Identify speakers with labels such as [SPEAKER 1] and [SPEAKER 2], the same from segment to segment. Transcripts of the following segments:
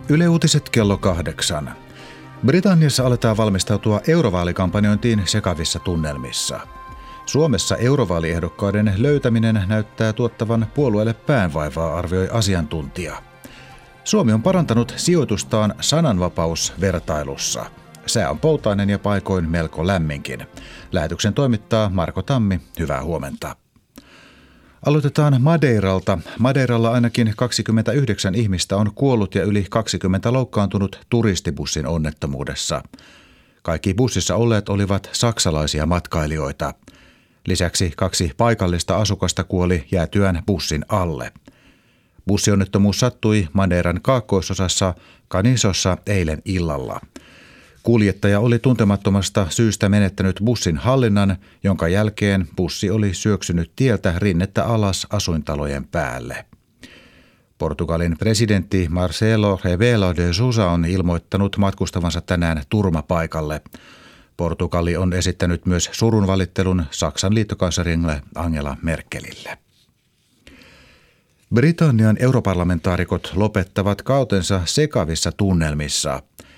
[SPEAKER 1] Yle Uutiset kello 8. Britanniassa aletaan valmistautua eurovaalikampanjointiin sekavissa tunnelmissa. Suomessa eurovaaliehdokkaiden löytäminen näyttää tuottavan puolueelle päänvaivaa, arvioi asiantuntija. Suomi on parantanut sijoitustaan sananvapausvertailussa. Sää on poutainen ja paikoin melko lämminkin. Lähetyksen toimittaa Marko Tammi. Hyvää huomenta. Aloitetaan Madeiralta. Madeiralla ainakin 29 ihmistä on kuollut ja yli 20 loukkaantunut turistibussin onnettomuudessa. Kaikki bussissa olleet olivat saksalaisia matkailijoita. Lisäksi 2 paikallista asukasta kuoli jäätyään bussin alle. Bussionnettomuus sattui Madeiran kaakkoisosassa Canizossa eilen illalla. Kuljettaja oli tuntemattomasta syystä menettänyt bussin hallinnan, jonka jälkeen bussi oli syöksynyt tieltä rinnettä alas asuintalojen päälle. Portugalin presidentti Marcelo Rebelo de Sousa on ilmoittanut matkustavansa tänään turmapaikalle. Portugali on esittänyt myös surunvalittelun Saksan liittokanslerille Angela Merkelille. Britannian europarlamentaarikot lopettavat kautensa sekavissa tunnelmissa.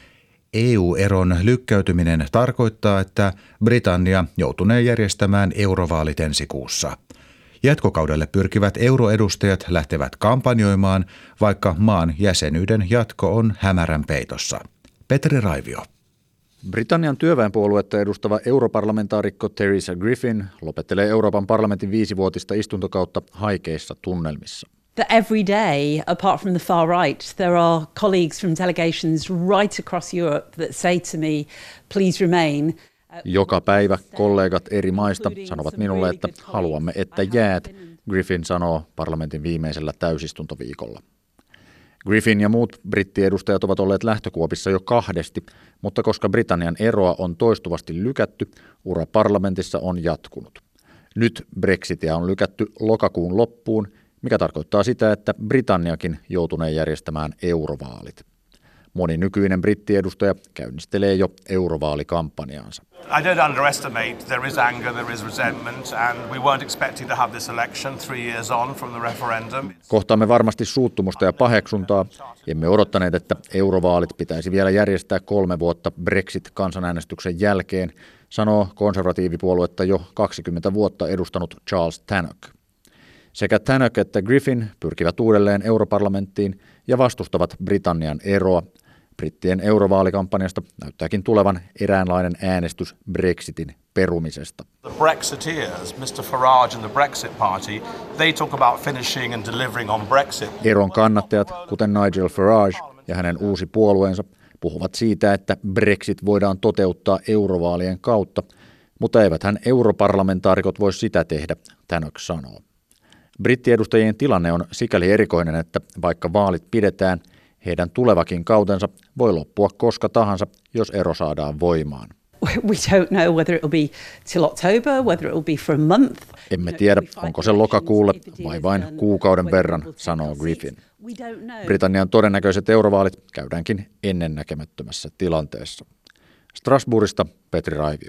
[SPEAKER 1] EU-eron lykkäytyminen tarkoittaa, että Britannia joutunee järjestämään eurovaalit ensi kuussa. Jatkokaudelle pyrkivät euroedustajat lähtevät kampanjoimaan, vaikka maan jäsenyyden jatko on hämärän peitossa. Petri Raivio.
[SPEAKER 2] Britannian työväenpuoluetta edustava europarlamentaarikko Theresa Griffin lopettelee Euroopan parlamentin 5-vuotista istuntokautta haikeissa tunnelmissa.
[SPEAKER 3] That every day, apart from the far right, there are colleagues from delegations right across Europe that say to me, please remain.
[SPEAKER 2] Joka päivä kollegat eri maista sanovat minulle, että haluamme, että jäät, Griffin sanoo parlamentin viimeisellä täysistuntoviikolla. Griffin ja muut brittiedustajat ovat olleet lähtökuopissa jo 2, mutta koska Britannian eroa on toistuvasti lykätty, ura parlamentissa on jatkunut. Nyt Brexitia on lykätty lokakuun loppuun, mikä tarkoittaa sitä, että Britanniakin joutunee järjestämään eurovaalit. Moni nykyinen brittiedustaja käynnistelee jo eurovaalikampanjaansa.
[SPEAKER 4] I don't underestimate. There is anger, there is resentment, and we weren't expecting to have this election 3 years on from the referendum.
[SPEAKER 2] Kohtaamme varmasti suuttumusta ja paheksuntaa. Emme odottaneet, että eurovaalit pitäisi vielä järjestää 3 vuotta Brexit-kansanäänestyksen jälkeen, sanoo konservatiivipuoluetta jo 20 vuotta edustanut Charles Tannock. Sekä Tannock että Griffin pyrkivät uudelleen europarlamenttiin ja vastustavat Britannian eroa. Brittien eurovaalikampanjasta näyttääkin tulevan eräänlainen äänestys Brexitin perumisesta.
[SPEAKER 4] The Brexiteers, Mr. Farage and the Brexit Party, they talk about finishing and delivering on Brexit.
[SPEAKER 2] Eron kannattajat, kuten Nigel Farage ja hänen uusi puolueensa, puhuvat siitä, että Brexit voidaan toteuttaa eurovaalien kautta, mutta eiväthän europarlamentaarikot voi sitä tehdä, Tannock sanoo. Brittiedustajien tilanne on sikäli erikoinen, että vaikka vaalit pidetään, heidän tulevakin kautensa voi loppua koska tahansa, jos ero saadaan voimaan.
[SPEAKER 3] We don't know whether it will be till October, whether it will be for a month.
[SPEAKER 2] Emme tiedä, onko se lokakuulle vai vain kuukauden verran, sanoo Griffin. Britannian todennäköiset eurovaalit käydäänkin ennennäkemättömässä tilanteessa. Strasbourgista Petri Raivio.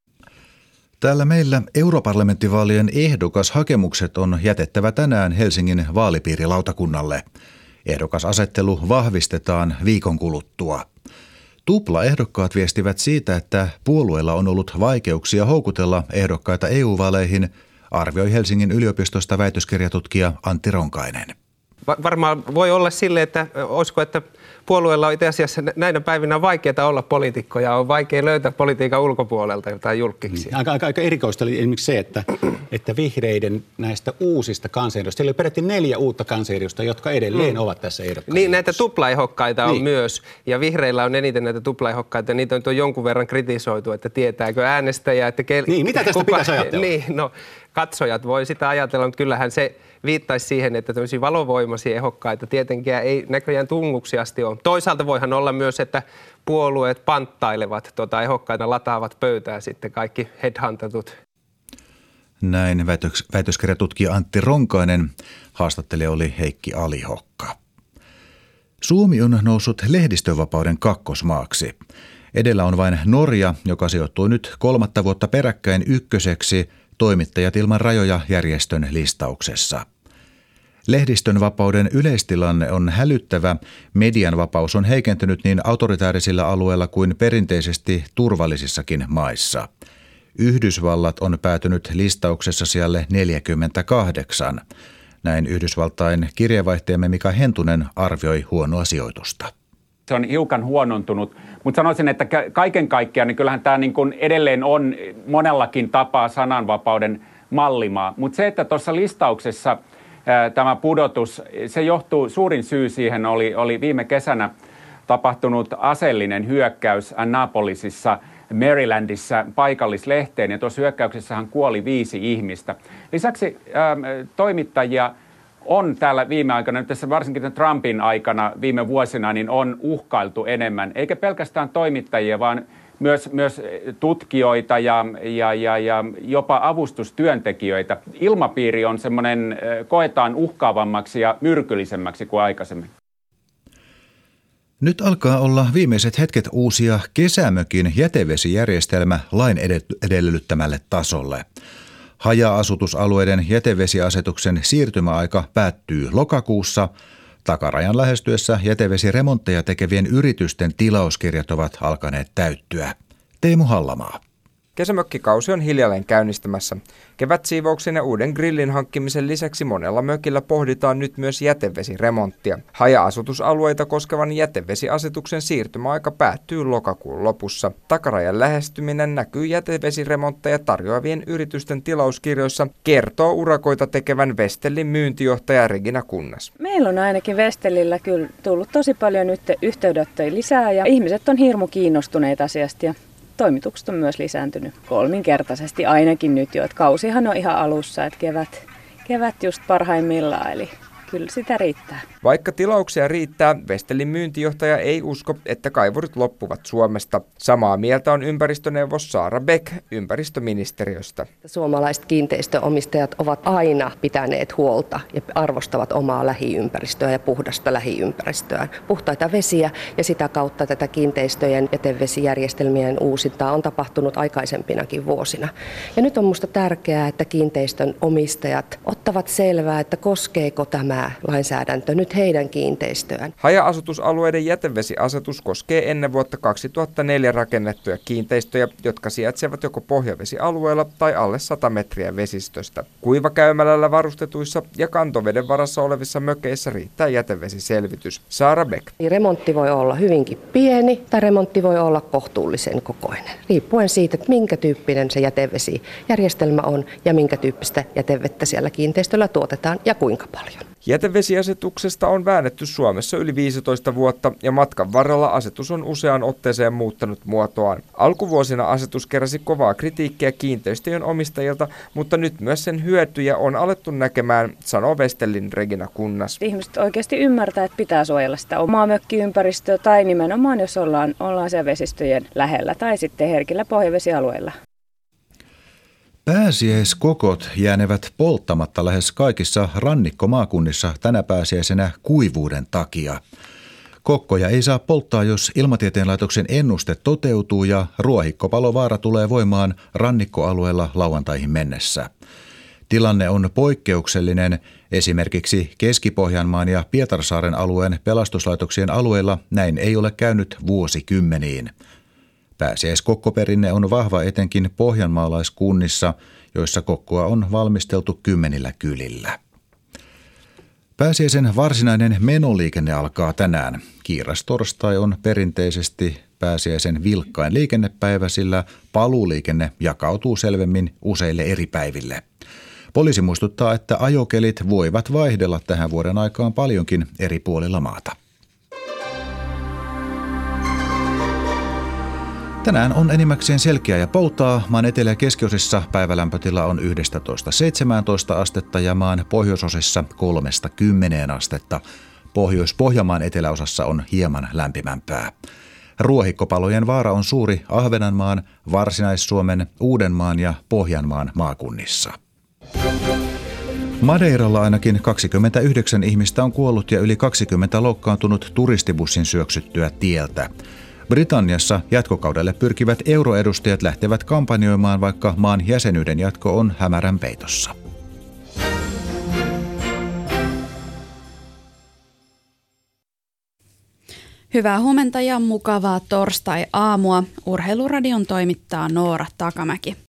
[SPEAKER 1] Täällä meillä europarlamenttivaalien ehdokashakemukset on jätettävä tänään Helsingin vaalipiirilautakunnalle. Ehdokasasettelu vahvistetaan viikon kuluttua. Tuplaehdokkaat viestivät siitä, että puolueilla on ollut vaikeuksia houkutella ehdokkaita EU-vaaleihin, arvioi Helsingin yliopistosta väitöskirjatutkija Antti Ronkainen.
[SPEAKER 5] Varmaan voi olla silleen, että olisiko, että puolueella on itse asiassa näinä päivinä vaikeaa olla poliitikko ja on vaikea löytää politiikan ulkopuolelta jotain julkkiksi.
[SPEAKER 6] Aika erikoista oli esimerkiksi se, että vihreiden näistä uusista kansanedustajista, siellä oli peräti 4 uutta kansanedustajaa, jotka edelleen ovat tässä ehdokkaissa.
[SPEAKER 5] Niin, näitä tuplaehdokkaita on myös, ja vihreillä on eniten näitä tuplaehdokkaita, niitä on jonkun verran kritisoitu, että tietääkö äänestäjä, että
[SPEAKER 6] niin, mitä tästä pitäisi ajatella?
[SPEAKER 5] Niin, no katsojat voi sitä ajatella, mutta kyllähän se viittaisi siihen, että tämmöisiä valovoimaisia ehdokkaita tietenkään ei näköjään tunguksi asti ole. Toisaalta voihan olla myös, että puolueet panttailevat ehdokkaita, lataavat pöytää sitten kaikki headhuntatut.
[SPEAKER 1] Näin väitöskirjatutkija Antti Ronkainen, haastattelija oli Heikki Alihokka. Suomi on noussut lehdistönvapauden kakkosmaaksi. Edellä on vain Norja, joka sijoittui nyt 3. vuotta peräkkäin ykköseksi Toimittajat ilman rajoja -järjestön listauksessa. Lehdistön vapauden yleistilanne on hälyttävä, median vapaus on heikentynyt niin autoritäärisillä alueilla kuin perinteisesti turvallisissakin maissa. Yhdysvallat on päätynyt listauksessa sijalle 48. Näin Yhdysvaltain kirjeenvaihtajamme Mika Hentunen arvioi huonoa sijoitusta.
[SPEAKER 7] Se on hiukan huonontunut, mutta sanoisin, että kaiken kaikkiaan niin kyllähän tämä niin kuin edelleen on monellakin tapaa sananvapauden mallimaa. Mutta se, että tuossa listauksessa tämä pudotus, se johtuu, suurin syy siihen oli viime kesänä tapahtunut aseellinen hyökkäys Annapolisissa, Marylandissa paikallislehteen, ja tuossa hyökkäyksessähän kuoli 5 ihmistä. Lisäksi toimittajia on täällä viime aikana, nyt tässä varsinkin Trumpin aikana viime vuosina, niin on uhkailtu enemmän, eikä pelkästään toimittajia, vaan myös tutkijoita ja jopa avustustyöntekijöitä. Ilmapiiri on semmoinen, koetaan uhkaavammaksi ja myrkyllisemmäksi kuin aikaisemmin.
[SPEAKER 1] Nyt alkaa olla viimeiset hetket uusia kesämökin jätevesijärjestelmä lain edellyttämälle tasolle. Haja-asutusalueiden jätevesiasetuksen siirtymäaika päättyy lokakuussa. Takarajan lähestyessä jätevesiremontteja tekevien yritysten tilauskirjat ovat alkaneet täyttyä. Teemu Hallamaa.
[SPEAKER 8] Kesämökkikausi on hiljalleen käynnistymässä. Kevätsiivouksen ja uuden grillin hankkimisen lisäksi monella mökillä pohditaan nyt myös jätevesiremonttia. Haja-asutusalueita koskevan jätevesiasetuksen siirtymäaika päättyy lokakuun lopussa. Takarajan lähestyminen näkyy jätevesiremontteja tarjoavien yritysten tilauskirjoissa, kertoo urakoita tekevän Vestellin myyntijohtaja Regina Kunnas.
[SPEAKER 9] Meillä on ainakin Vestellillä kyllä tullut tosi paljon nyt yhteydenottoja lisää ja ihmiset on hirmu kiinnostuneita asiasta. Ja toimitukset on myös lisääntynyt 3-kertaisesti ainakin nyt jo, että kausihan on ihan alussa, että kevät just parhaimmillaan, eli kyllä sitä riittää.
[SPEAKER 8] Vaikka tilauksia riittää, Vestellin myyntijohtaja ei usko, että kaivurit loppuvat Suomesta. Samaa mieltä on ympäristöneuvos Saara Beck ympäristöministeriöstä.
[SPEAKER 10] Suomalaiset kiinteistöomistajat ovat aina pitäneet huolta ja arvostavat omaa lähiympäristöä ja puhdasta lähiympäristöään. Puhtaita vesiä ja sitä kautta tätä kiinteistöjen jätevesijärjestelmien uusintaa on tapahtunut aikaisempinakin vuosina. Ja nyt on minusta tärkeää, että kiinteistön omistajat ottavat selvää, että koskeeko tämä lainsäädäntö nyt heidän kiinteistöään.
[SPEAKER 8] Haja-asutusalueiden jätevesiasetus koskee ennen vuotta 2004 rakennettuja kiinteistöjä, jotka sijaitsevat joko pohjavesialueella tai alle 100 metriä vesistöstä. Kuivakäymälällä varustetuissa ja kantoveden varassa olevissa mökeissä riittää jätevesiselvitys. Saara Beck.
[SPEAKER 10] Remontti voi olla hyvinkin pieni tai remontti voi olla kohtuullisen kokoinen, riippuen siitä, että minkä tyyppinen se jätevesijärjestelmä on ja minkä tyyppistä jätevettä siellä kiinteistöllä tuotetaan ja kuinka paljon.
[SPEAKER 8] Jätevesiasetuksesta on väännetty Suomessa yli 15 vuotta ja matkan varrella asetus on useaan otteeseen muuttanut muotoaan. Alkuvuosina asetus keräsi kovaa kritiikkiä kiinteistöjen omistajilta, mutta nyt myös sen hyötyjä on alettu näkemään, sanoo Vestellin Regina Kunnas.
[SPEAKER 9] Ihmiset oikeasti ymmärtää, että pitää suojella sitä omaa mökkiympäristöä tai nimenomaan jos ollaan siellä vesistöjen lähellä tai sitten herkillä pohjavesialueilla.
[SPEAKER 1] Pääsiäiskokot jäänevät polttamatta lähes kaikissa rannikkomaakunnissa tänä pääsiäisenä kuivuuden takia. Kokkoja ei saa polttaa, jos Ilmatieteen laitoksen ennuste toteutuu ja ruohikkopalovaara tulee voimaan rannikkoalueella lauantaihin mennessä. Tilanne on poikkeuksellinen. Esimerkiksi Keski-Pohjanmaan ja Pietarsaaren alueen pelastuslaitoksien alueilla näin ei ole käynyt vuosikymmeniin. Pääsiäiskokkoperinne on vahva etenkin pohjanmaalaiskunnissa, joissa kokkoa on valmisteltu 10 kylillä. Pääsiäisen varsinainen menoliikenne alkaa tänään. Kiirastorstai on perinteisesti pääsiäisen vilkkain liikennepäivä, sillä paluuliikenne jakautuu selvemmin useille eri päiville. Poliisi muistuttaa, että ajokelit voivat vaihdella tähän vuoden aikaan paljonkin eri puolilla maata. Tänään on enimmäkseen selkeää ja poutaa. Maan etelä- ja keskiosissa päivälämpötila on 11–17 astetta ja maan pohjoisosissa 3–10 astetta. Pohjois-Pohjanmaan eteläosassa on hieman lämpimämpää. Ruohikkopalojen vaara on suuri Ahvenanmaan, Varsinais-Suomen, Uudenmaan ja Pohjanmaan maakunnissa. Madeiralla ainakin 29 ihmistä on kuollut ja yli 20 loukkaantunut turistibussin syöksyttyä tieltä. Britanniassa jatkokaudelle pyrkivät euroedustajat lähtevät kampanjoimaan, vaikka maan jäsenyyden jatko on hämärän peitossa.
[SPEAKER 11] Hyvää huomenta ja mukavaa torstai-aamua. Urheiluradion toimittaa Noora Takamäki.